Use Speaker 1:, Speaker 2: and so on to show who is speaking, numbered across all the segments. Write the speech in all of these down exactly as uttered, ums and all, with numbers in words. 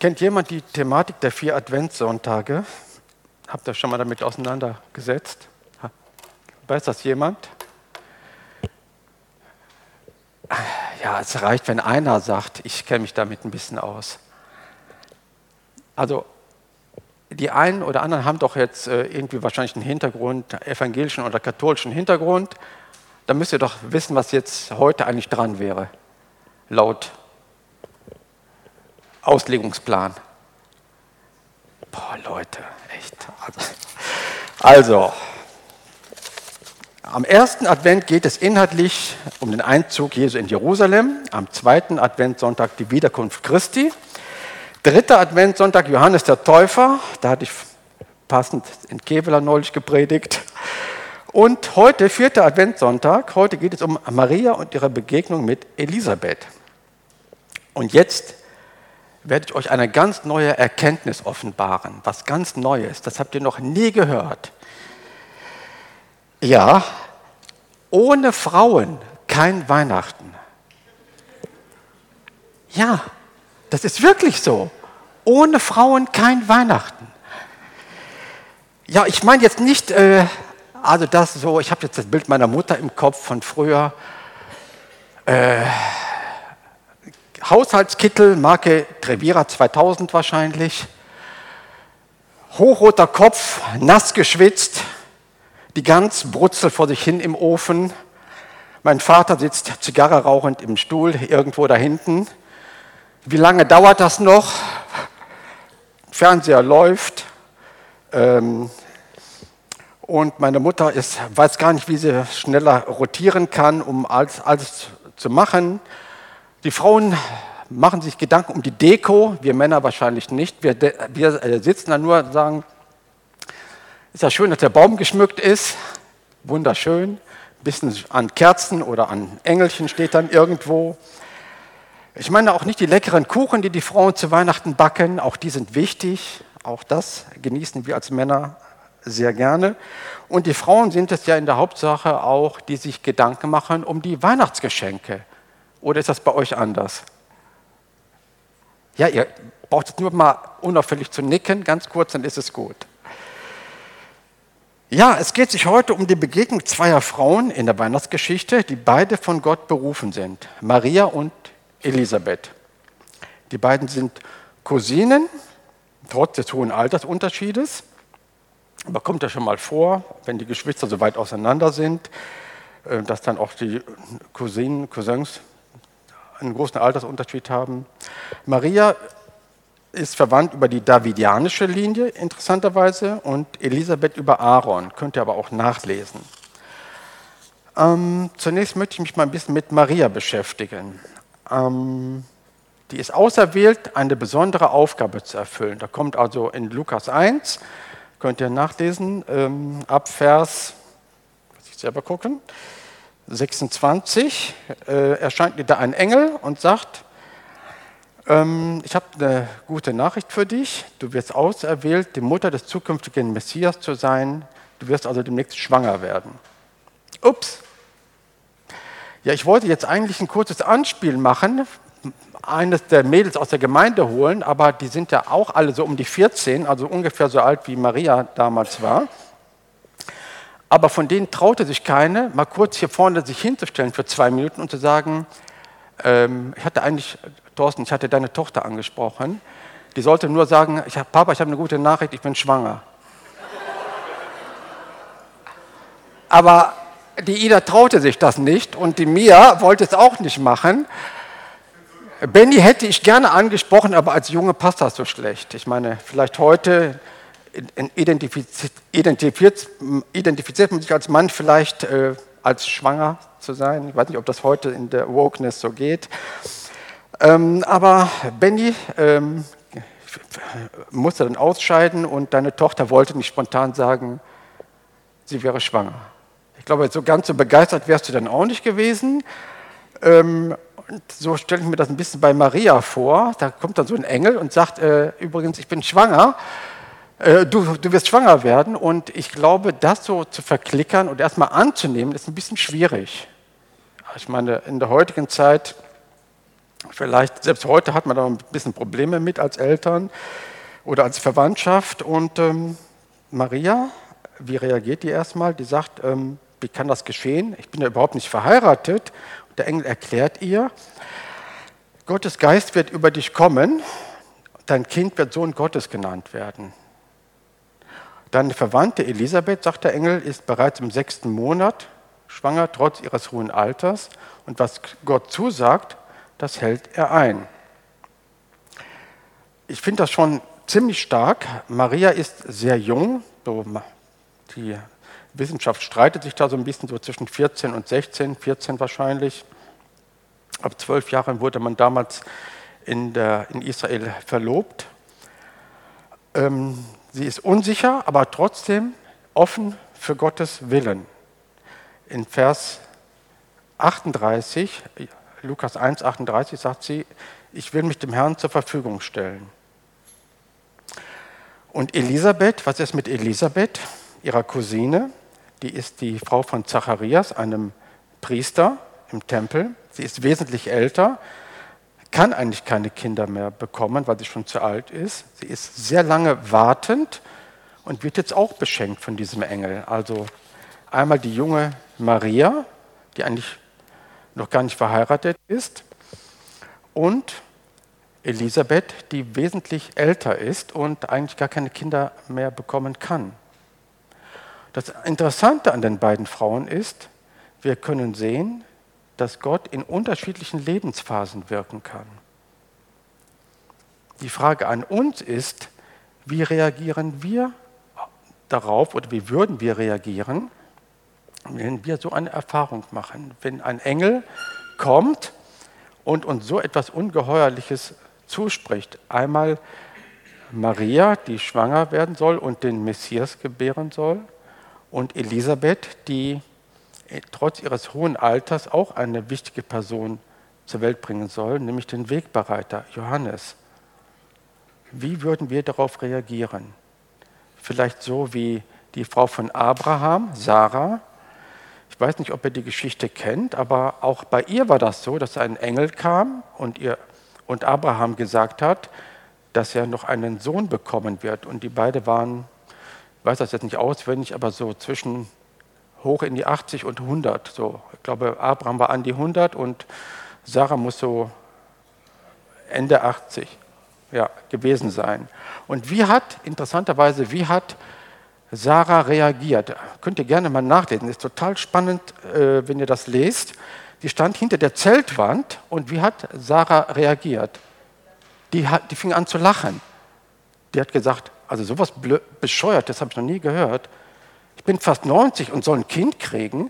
Speaker 1: Kennt jemand die Thematik der vier Adventssonntage? Habt ihr schon mal damit auseinandergesetzt? Weiß das jemand? Ja, es reicht, wenn einer sagt, ich kenne mich damit ein bisschen aus. Also die einen oder anderen haben doch jetzt äh, irgendwie wahrscheinlich einen Hintergrund, evangelischen oder katholischen Hintergrund. Da müsst ihr doch wissen, was jetzt heute eigentlich dran wäre, laut Auslegungsplan. Boah, Leute, echt. Also, also, am ersten Advent geht es inhaltlich um den Einzug Jesu in Jerusalem, am zweiten Adventssonntag die Wiederkunft Christi. Dritter Adventssonntag Johannes der Täufer, da hatte ich passend in Kevela neulich gepredigt. Und heute, vierter Adventssonntag, heute geht es um Maria und ihre Begegnung mit Elisabeth. Und jetzt werde ich euch eine ganz neue Erkenntnis offenbaren, was ganz Neues, das habt ihr noch nie gehört. Ja, ohne Frauen kein Weihnachten. Ja, das ist wirklich so. Ohne Frauen kein Weihnachten. Ja, ich meine jetzt nicht, äh, also das so, ich habe jetzt das Bild meiner Mutter im Kopf von früher. Äh, Haushaltskittel, Marke Trevira zweitausend wahrscheinlich. Hochroter Kopf, nass geschwitzt. Die Gans brutzelt vor sich hin im Ofen. Mein Vater sitzt Zigarre rauchend im Stuhl irgendwo da hinten. Wie lange dauert das noch? Fernseher läuft. Ähm, und meine Mutter ist, weiß gar nicht, wie sie schneller rotieren kann, um alles, alles zu machen. Die Frauen machen sich Gedanken um die Deko, wir Männer wahrscheinlich nicht. Wir, wir sitzen da nur und sagen, ist ja schön, dass der Baum geschmückt ist, wunderschön. Ein bisschen an Kerzen oder an Engelchen steht dann irgendwo. Ich meine auch nicht die leckeren Kuchen, die die Frauen zu Weihnachten backen, auch die sind wichtig, auch das genießen wir als Männer sehr gerne. Und die Frauen sind es ja in der Hauptsache auch, die sich Gedanken machen um die Weihnachtsgeschenke. Oder ist das bei euch anders? Ja, ihr braucht jetzt nur mal unauffällig zu nicken, ganz kurz, dann ist es gut. Ja, es geht sich heute um die Begegnung zweier Frauen in der Weihnachtsgeschichte, die beide von Gott berufen sind, Maria und Elisabeth. Die beiden sind Cousinen, trotz des hohen Altersunterschiedes. Aber kommt ja schon mal vor, wenn die Geschwister so weit auseinander sind, dass dann auch die Cousinen, Cousins einen großen Altersunterschied haben. Maria ist verwandt über die davidianische Linie, interessanterweise, und Elisabeth über Aaron. Könnt ihr aber auch nachlesen. Ähm, zunächst möchte ich mich mal ein bisschen mit Maria beschäftigen. Ähm, die ist auserwählt, eine besondere Aufgabe zu erfüllen. Da kommt also in Lukas eins, könnt ihr nachlesen, ähm, ab Vers, muss ich selber gucken, sechsundzwanzig, äh, erscheint ihr da ein Engel und sagt, ähm, ich habe eine gute Nachricht für dich, du wirst auserwählt, die Mutter des zukünftigen Messias zu sein, du wirst also demnächst schwanger werden. Ups. Ja, ich wollte jetzt eigentlich ein kurzes Anspiel machen, eines der Mädels aus der Gemeinde holen, aber die sind ja auch alle so um die vierzehn, also ungefähr so alt wie Maria damals war. Aber von denen traute sich keine, mal kurz hier vorne sich hinzustellen für zwei Minuten und zu sagen, ähm, ich hatte eigentlich, Thorsten, ich hatte deine Tochter angesprochen, die sollte nur sagen, ich hab, Papa, ich habe eine gute Nachricht, ich bin schwanger. Aber die Ida traute sich das nicht und die Mia wollte es auch nicht machen. Benny hätte ich gerne angesprochen, aber als Junge passt das so schlecht. Ich meine, vielleicht heute identifiziert, identifiziert, identifiziert man sich als Mann vielleicht äh, als schwanger zu sein. Ich weiß nicht, ob das heute in der Wokeness so geht. Ähm, aber Benny ähm, musste dann ausscheiden und deine Tochter wollte nicht spontan sagen, sie wäre schwanger. Ich glaube, so ganz so begeistert wärst du dann auch nicht gewesen. Ähm, und so stelle ich mir das ein bisschen bei Maria vor. Da kommt dann so ein Engel und sagt, äh, übrigens, ich bin schwanger. Äh, du, du wirst schwanger werden. Und ich glaube, das so zu verklickern und erstmal anzunehmen, ist ein bisschen schwierig. Ich meine, in der heutigen Zeit Vielleicht, selbst heute hat man da ein bisschen Probleme mit als Eltern oder als Verwandtschaft. Und ähm, Maria, wie reagiert die erstmal? Die sagt, ähm, wie kann das geschehen? Ich bin ja überhaupt nicht verheiratet. Und der Engel erklärt ihr, Gottes Geist wird über dich kommen, dein Kind wird Sohn Gottes genannt werden. Deine Verwandte Elisabeth, sagt der Engel, ist bereits im sechsten Monat schwanger, trotz ihres hohen Alters. Und was Gott zusagt, das hält er ein. Ich finde das schon ziemlich stark. Maria ist sehr jung. So, die Wissenschaft streitet sich da so ein bisschen so zwischen vierzehn und sechzehn, vierzehn wahrscheinlich. Ab zwölf Jahren wurde man damals in, der, in Israel verlobt. Ähm, sie ist unsicher, aber trotzdem offen für Gottes Willen. In Vers achtunddreißig, Lukas eins, achtunddreißig sagt sie, ich will mich dem Herrn zur Verfügung stellen. Und Elisabeth, was ist mit Elisabeth, ihrer Cousine? Die ist die Frau von Zacharias, einem Priester im Tempel. Sie ist wesentlich älter, kann eigentlich keine Kinder mehr bekommen, weil sie schon zu alt ist. Sie ist sehr lange wartend und wird jetzt auch beschenkt von diesem Engel. Also einmal die junge Maria, die eigentlich noch gar nicht verheiratet ist, und Elisabeth, die wesentlich älter ist und eigentlich gar keine Kinder mehr bekommen kann. Das Interessante an den beiden Frauen ist, wir können sehen, dass Gott in unterschiedlichen Lebensphasen wirken kann. Die Frage an uns ist, wie reagieren wir darauf oder wie würden wir reagieren, wenn wir so eine Erfahrung machen, wenn ein Engel kommt und uns so etwas Ungeheuerliches zuspricht. Einmal Maria, die schwanger werden soll und den Messias gebären soll, und Elisabeth, die trotz ihres hohen Alters auch eine wichtige Person zur Welt bringen soll, nämlich den Wegbereiter Johannes. Wie würden wir darauf reagieren? Vielleicht so wie die Frau von Abraham, Sarah. Ich weiß nicht, ob ihr die Geschichte kennt, aber auch bei ihr war das so, dass ein Engel kam und, ihr, und Abraham gesagt hat, dass er noch einen Sohn bekommen wird. Und die beiden waren, ich weiß das jetzt nicht auswendig, aber so zwischen hoch in die achtzig und hundert. So. Ich glaube, Abraham war an die hundert und Sarah muss so Ende achtzig ja, gewesen sein. Und wie hat, interessanterweise, wie hat Sarah reagiert? Könnt ihr gerne mal nachlesen. Das ist total spannend, äh, wenn ihr das lest. Die stand hinter der Zeltwand und wie hat Sarah reagiert? Die, hat, die fing an zu lachen. Die hat gesagt, also sowas blö- bescheuert, das habe ich noch nie gehört. Ich bin fast neunzig und soll ein Kind kriegen.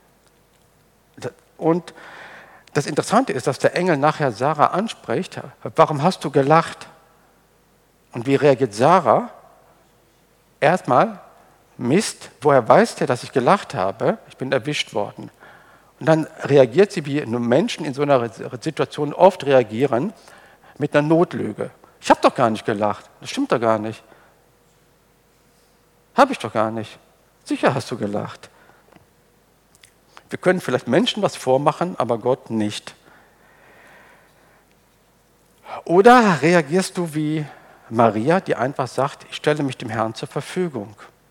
Speaker 1: Und das Interessante ist, dass der Engel nachher Sarah anspricht, warum hast du gelacht? Und wie reagiert Sarah? Erstmal, Mist, woher weiß der, dass ich gelacht habe? Ich bin erwischt worden. Und dann reagiert sie, wie Menschen in so einer Situation oft reagieren, mit einer Notlüge. Ich habe doch gar nicht gelacht. Das stimmt doch gar nicht. Habe ich doch gar nicht. Sicher hast du gelacht. Wir können vielleicht Menschen was vormachen, aber Gott nicht. Oder reagierst du wie Maria, die einfach sagt, ich stelle mich dem Herrn zur Verfügung?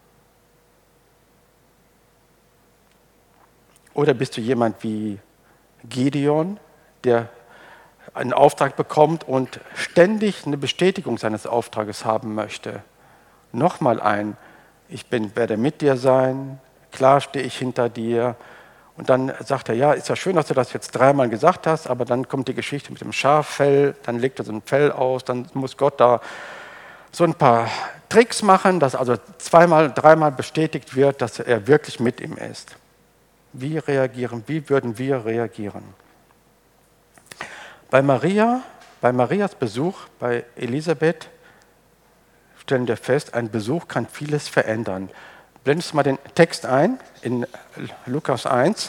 Speaker 1: Oder bist du jemand wie Gideon, der einen Auftrag bekommt und ständig eine Bestätigung seines Auftrages haben möchte? Nochmal ein, ich bin, werde mit dir sein, klar stehe ich hinter dir. Und dann sagt er, ja, ist ja schön, dass du das jetzt dreimal gesagt hast, aber dann kommt die Geschichte mit dem Schaffell, dann legt er so ein Fell aus, dann muss Gott da so ein paar Tricks machen, dass also zweimal, dreimal bestätigt wird, dass er wirklich mit ihm ist. Wie reagieren, wie würden wir reagieren? Bei Maria, bei Marias Besuch, bei Elisabeth, stellen wir fest, ein Besuch kann vieles verändern. Blendest du mal den Text ein, in Lukas eins.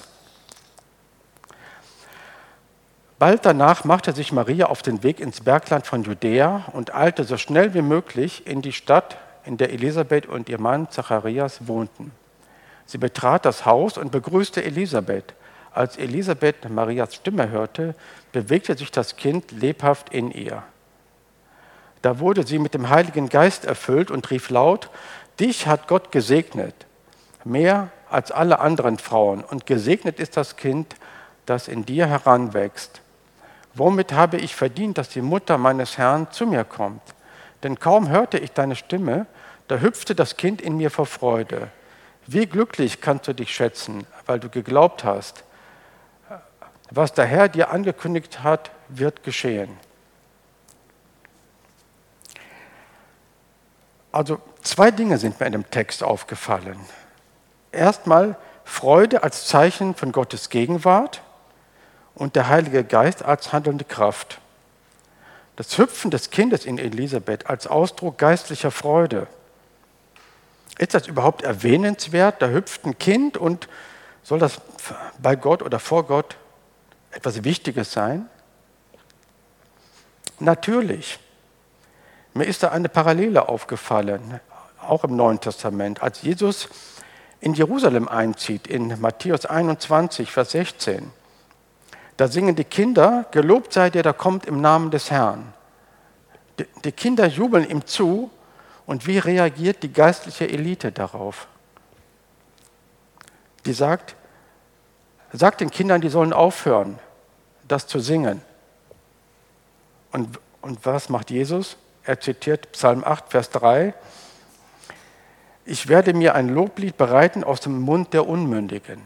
Speaker 1: Bald danach machte sich Maria auf den Weg ins Bergland von Judäa und eilte so schnell wie möglich in die Stadt, in der Elisabeth und ihr Mann Zacharias wohnten. Sie betrat das Haus und begrüßte Elisabeth. Als Elisabeth Marias Stimme hörte, bewegte sich das Kind lebhaft in ihr. Da wurde sie mit dem Heiligen Geist erfüllt und rief laut: Dich hat Gott gesegnet, mehr als alle anderen Frauen, und gesegnet ist das Kind, das in dir heranwächst. Womit habe ich verdient, dass die Mutter meines Herrn zu mir kommt? Denn kaum hörte ich deine Stimme, da hüpfte das Kind in mir vor Freude. Wie glücklich kannst du dich schätzen, weil du geglaubt hast. Was der Herr dir angekündigt hat, wird geschehen. Also zwei Dinge sind mir in dem Text aufgefallen. Erstmal Freude als Zeichen von Gottes Gegenwart und der Heilige Geist als handelnde Kraft. Das Hüpfen des Kindes in Elisabeth als Ausdruck geistlicher Freude. Ist das überhaupt erwähnenswert? Da hüpft ein Kind, und soll das bei Gott oder vor Gott etwas Wichtiges sein? Natürlich. Mir ist da eine Parallele aufgefallen, auch im Neuen Testament, als Jesus in Jerusalem einzieht, in Matthäus einundzwanzig, Vers sechzehn. Da singen die Kinder: Gelobt sei der, der kommt im Namen des Herrn. Die Kinder jubeln ihm zu, und wie reagiert die geistliche Elite darauf? Die sagt, sagt den Kindern, die sollen aufhören, das zu singen. Und, und was macht Jesus? Er zitiert Psalm acht, Vers drei. Ich werde mir ein Loblied bereiten aus dem Mund der Unmündigen.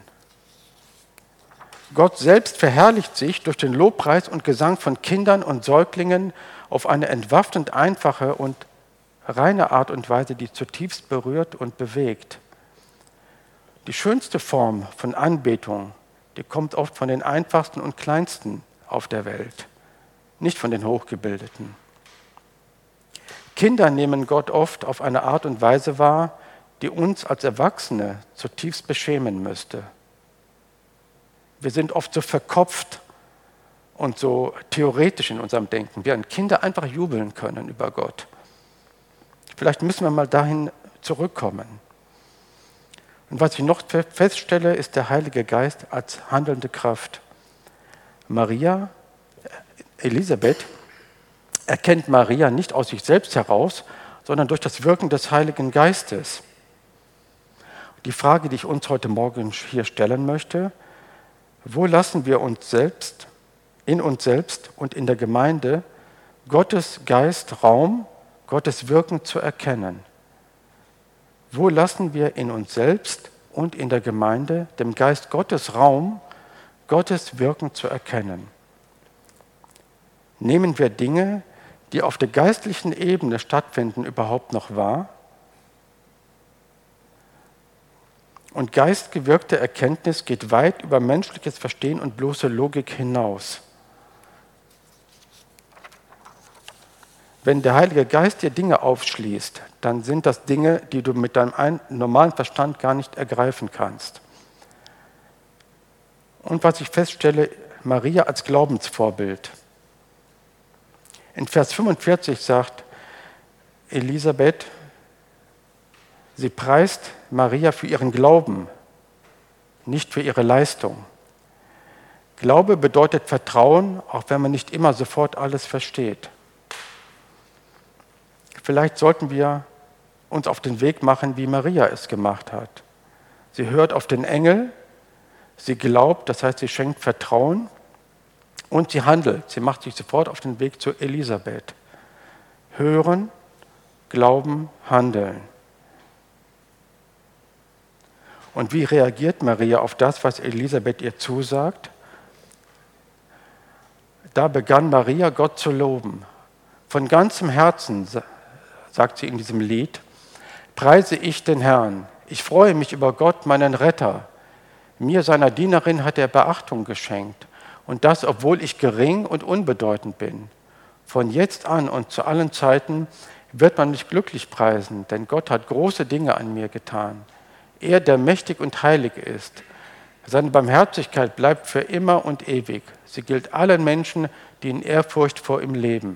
Speaker 1: Gott selbst verherrlicht sich durch den Lobpreis und Gesang von Kindern und Säuglingen auf eine entwaffnend einfache und reine Art und Weise, die zutiefst berührt und bewegt. Die schönste Form von Anbetung, die kommt oft von den einfachsten und kleinsten auf der Welt, nicht von den Hochgebildeten. Kinder nehmen Gott oft auf eine Art und Weise wahr, die uns als Erwachsene zutiefst beschämen müsste. Wir sind oft so verkopft und so theoretisch in unserem Denken, während Kinder einfach jubeln können über Gott. Vielleicht müssen wir mal dahin zurückkommen. Und was ich noch feststelle, ist der Heilige Geist als handelnde Kraft. Maria, Elisabeth, erkennt Maria nicht aus sich selbst heraus, sondern durch das Wirken des Heiligen Geistes. Die Frage, die ich uns heute Morgen hier stellen möchte: Wo lassen wir uns selbst, in uns selbst und in der Gemeinde Gottes Geist Raum, Gottes Wirken zu erkennen? Wo lassen wir in uns selbst und in der Gemeinde dem Geist Gottes Raum, Gottes Wirken zu erkennen? Nehmen wir Dinge, die auf der geistlichen Ebene stattfinden, überhaupt noch wahr? Und geistgewirkte Erkenntnis geht weit über menschliches Verstehen und bloße Logik hinaus. Wenn der Heilige Geist dir Dinge aufschließt, dann sind das Dinge, die du mit deinem normalen Verstand gar nicht ergreifen kannst. Und was ich feststelle, Maria als Glaubensvorbild. In Vers fünfundvierzig sagt Elisabeth, sie preist Maria für ihren Glauben, nicht für ihre Leistung. Glaube bedeutet Vertrauen, auch wenn man nicht immer sofort alles versteht. Vielleicht sollten wir uns auf den Weg machen, wie Maria es gemacht hat. Sie hört auf den Engel, sie glaubt, das heißt, sie schenkt Vertrauen, und sie handelt. Sie macht sich sofort auf den Weg zu Elisabeth. Hören, glauben, handeln. Und wie reagiert Maria auf das, was Elisabeth ihr zusagt? Da begann Maria, Gott zu loben. Von ganzem Herzen, sagt sie in diesem Lied, preise ich den Herrn. Ich freue mich über Gott, meinen Retter. Mir, seiner Dienerin, hat er Beachtung geschenkt. Und das, obwohl ich gering und unbedeutend bin. Von jetzt an und zu allen Zeiten wird man mich glücklich preisen, denn Gott hat große Dinge an mir getan. Er, der mächtig und heilig ist. Seine Barmherzigkeit bleibt für immer und ewig. Sie gilt allen Menschen, die in Ehrfurcht vor ihm leben.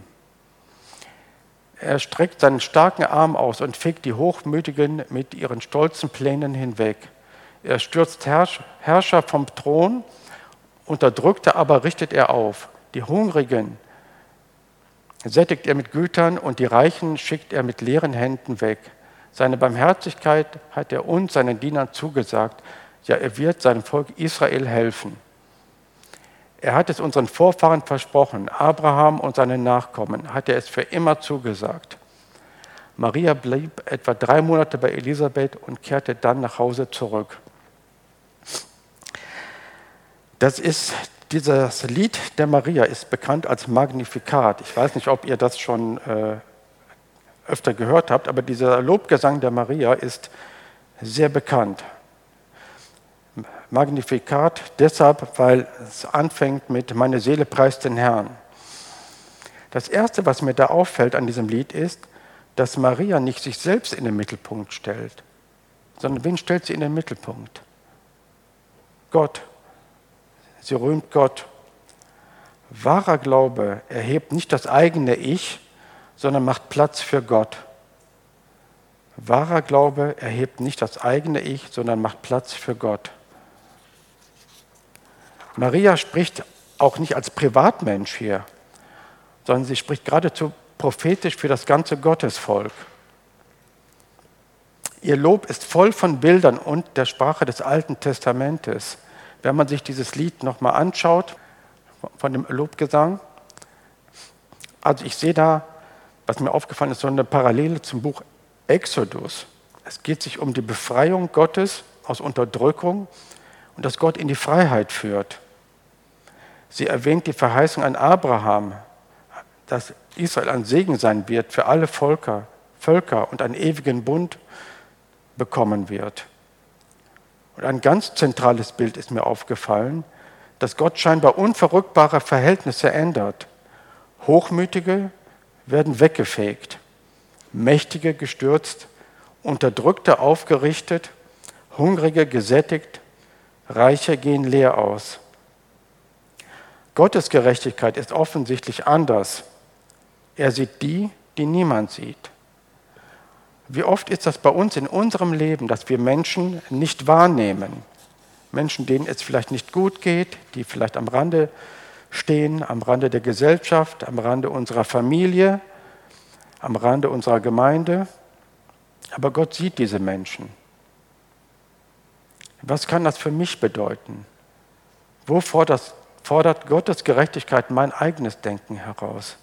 Speaker 1: Er streckt seinen starken Arm aus und fegt die Hochmütigen mit ihren stolzen Plänen hinweg. Er stürzt Herrscher vom Thron Unterdrückte aber richtet er auf. Die Hungrigen sättigt er mit Gütern und die Reichen schickt er mit leeren Händen weg. Seine Barmherzigkeit hat er uns, seinen Dienern, zugesagt. Ja, er wird seinem Volk Israel helfen. Er hat es unseren Vorfahren versprochen, Abraham und seinen Nachkommen hat er es für immer zugesagt. Maria blieb etwa drei Monate bei Elisabeth und kehrte dann nach Hause zurück. Das ist, dieses Lied der Maria ist bekannt als Magnificat. Ich weiß nicht, ob ihr das schon äh, öfter gehört habt, aber dieser Lobgesang der Maria ist sehr bekannt. Magnificat deshalb, weil es anfängt mit Meine Seele preist den Herrn. Das Erste, was mir da auffällt an diesem Lied ist, dass Maria nicht sich selbst in den Mittelpunkt stellt, sondern wen stellt sie in den Mittelpunkt? Gott. Sie rühmt Gott. Wahrer Glaube erhebt nicht das eigene Ich, sondern macht Platz für Gott. Wahrer Glaube erhebt nicht das eigene Ich, sondern macht Platz für Gott. Maria spricht auch nicht als Privatmensch hier, sondern sie spricht geradezu prophetisch für das ganze Gottesvolk. Ihr Lob ist voll von Bildern und der Sprache des Alten Testamentes. Wenn man sich dieses Lied nochmal anschaut, von dem Lobgesang, also ich sehe da, was mir aufgefallen ist, so eine Parallele zum Buch Exodus. Es geht sich um die Befreiung Gottes aus Unterdrückung und dass Gott in die Freiheit führt. Sie erwähnt die Verheißung an Abraham, dass Israel ein Segen sein wird für alle Völker, Völker und einen ewigen Bund bekommen wird. Und ein ganz zentrales Bild ist mir aufgefallen, dass Gott scheinbar unverrückbare Verhältnisse ändert. Hochmütige werden weggefegt, Mächtige gestürzt, Unterdrückte aufgerichtet, Hungrige gesättigt, Reiche gehen leer aus. Gottes Gerechtigkeit ist offensichtlich anders. Er sieht die, die niemand sieht. Wie oft ist das bei uns in unserem Leben, dass wir Menschen nicht wahrnehmen? Menschen, denen es vielleicht nicht gut geht, die vielleicht am Rande stehen, am Rande der Gesellschaft, am Rande unserer Familie, am Rande unserer Gemeinde. Aber Gott sieht diese Menschen. Was kann das für mich bedeuten? Wo fordert, fordert Gottes Gerechtigkeit mein eigenes Denken heraus?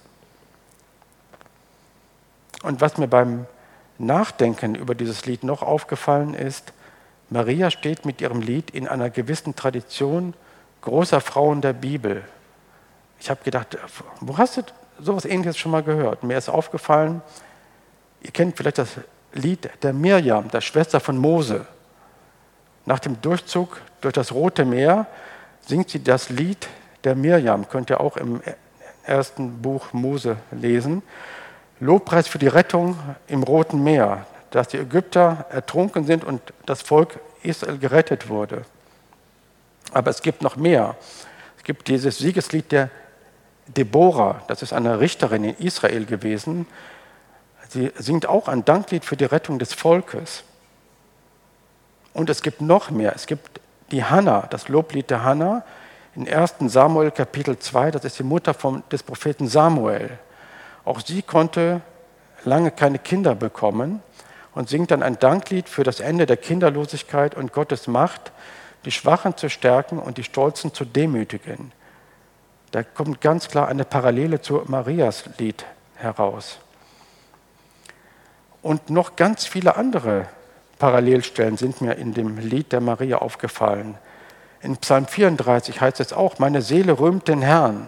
Speaker 1: Und was mir beim Nachdenken über dieses Lied noch aufgefallen ist, Maria steht mit ihrem Lied in einer gewissen Tradition großer Frauen der Bibel. Ich habe gedacht, wo hast du sowas Ähnliches schon mal gehört? Mir ist aufgefallen, ihr kennt vielleicht das Lied der Mirjam, der Schwester von Mose. Nach dem Durchzug durch das Rote Meer singt sie das Lied der Mirjam, könnt ihr auch im ersten Buch Mose lesen. Lobpreis für die Rettung im Roten Meer, dass die Ägypter ertrunken sind und das Volk Israel gerettet wurde. Aber es gibt noch mehr. Es gibt dieses Siegeslied der Deborah, das ist eine Richterin in Israel gewesen. Sie singt auch ein Danklied für die Rettung des Volkes. Und es gibt noch mehr. Es gibt die Hannah, das Loblied der Hannah in ersten Samuel Kapitel zwei, das ist die Mutter vom, des Propheten Samuel. Auch sie konnte lange keine Kinder bekommen und singt dann ein Danklied für das Ende der Kinderlosigkeit und Gottes Macht, die Schwachen zu stärken und die Stolzen zu demütigen. Da kommt ganz klar eine Parallele zu Marias Lied heraus. Und noch ganz viele andere Parallelstellen sind mir in dem Lied der Maria aufgefallen. In Psalm vierunddreißig heißt es auch, meine Seele rühmt den Herrn.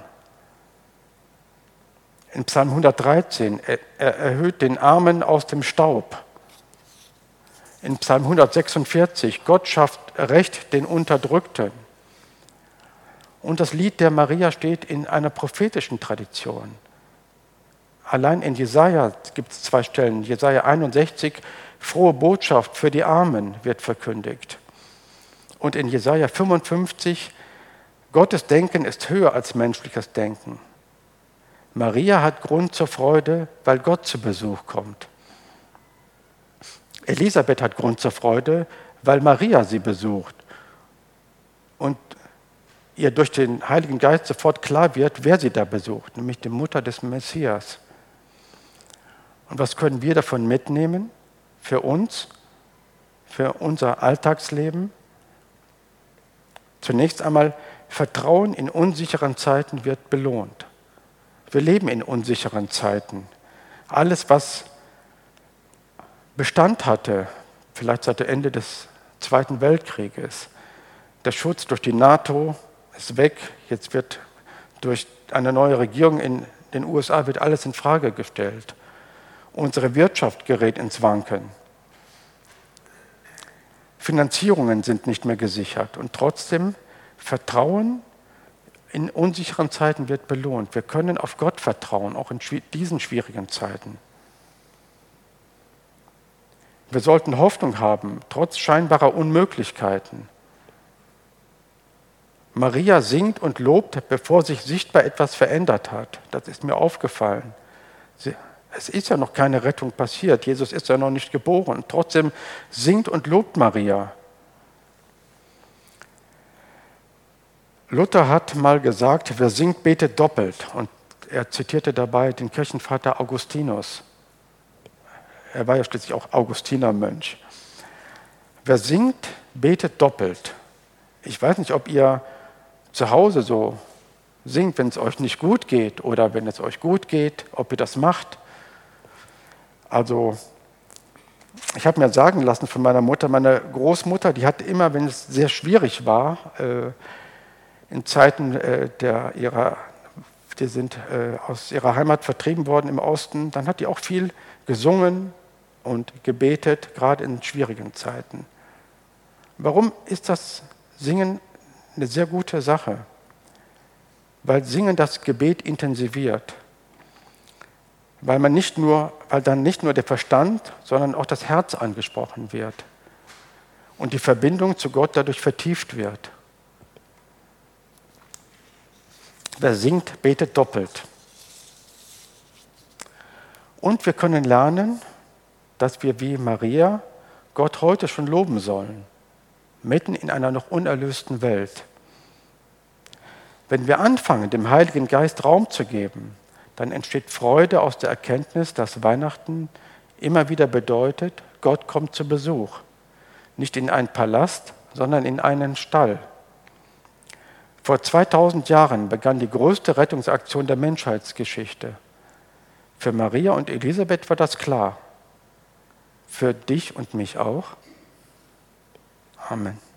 Speaker 1: In Psalm hundertdreizehn, er erhöht den Armen aus dem Staub. In Psalm hundertsechsundvierzig, Gott schafft Recht den Unterdrückten. Und das Lied der Maria steht in einer prophetischen Tradition. Allein in Jesaja gibt es zwei Stellen. Jesaja einundsechzig, frohe Botschaft für die Armen wird verkündigt. Und in Jesaja fünfundfünfzig, Gottes Denken ist höher als menschliches Denken. Maria hat Grund zur Freude, weil Gott zu Besuch kommt. Elisabeth hat Grund zur Freude, weil Maria sie besucht. Und ihr durch den Heiligen Geist sofort klar wird, wer sie da besucht, nämlich die Mutter des Messias. Und was können wir davon mitnehmen für uns, für unser Alltagsleben? Zunächst einmal, Vertrauen in unsicheren Zeiten wird belohnt. Wir leben in unsicheren Zeiten. Alles, was Bestand hatte, vielleicht seit dem Ende des Zweiten Weltkrieges, der Schutz durch die NATO ist weg, jetzt wird durch eine neue Regierung in den U S A wird alles in Frage gestellt. Unsere Wirtschaft gerät ins Wanken. Finanzierungen sind nicht mehr gesichert und trotzdem Vertrauen in unsicheren Zeiten wird belohnt. Wir können auf Gott vertrauen, auch in diesen schwierigen Zeiten. Wir sollten Hoffnung haben, trotz scheinbarer Unmöglichkeiten. Maria singt und lobt, bevor sich sichtbar etwas verändert hat. Das ist mir aufgefallen. Sie, es ist ja noch keine Rettung passiert. Jesus ist ja noch nicht geboren. Trotzdem singt und lobt Maria. Luther hat mal gesagt, wer singt, betet doppelt. Und er zitierte dabei den Kirchenvater Augustinus. Er war ja schließlich auch Augustinermönch. Wer singt, betet doppelt. Ich weiß nicht, ob ihr zu Hause so singt, wenn es euch nicht gut geht oder wenn es euch gut geht, ob ihr das macht. Also, ich habe mir sagen lassen von meiner Mutter, meine Großmutter, die hat immer, wenn es sehr schwierig war, äh, in Zeiten äh, der ihrer, die sind äh, aus ihrer Heimat vertrieben worden im Osten, dann hat die auch viel gesungen und gebetet, gerade in schwierigen Zeiten. Warum ist das Singen eine sehr gute Sache? Weil Singen das Gebet intensiviert. Weil man nicht nur, weil dann nicht nur der Verstand, sondern auch das Herz angesprochen wird und die Verbindung zu Gott dadurch vertieft wird. Wer singt, betet doppelt. Und wir können lernen, dass wir wie Maria Gott heute schon loben sollen, mitten in einer noch unerlösten Welt. Wenn wir anfangen, dem Heiligen Geist Raum zu geben, dann entsteht Freude aus der Erkenntnis, dass Weihnachten immer wieder bedeutet, Gott kommt zu Besuch. Nicht in einen Palast, sondern in einen Stall. Vor zweitausend Jahren begann die größte Rettungsaktion der Menschheitsgeschichte. Für Maria und Elisabeth war das klar. Für dich und mich auch. Amen.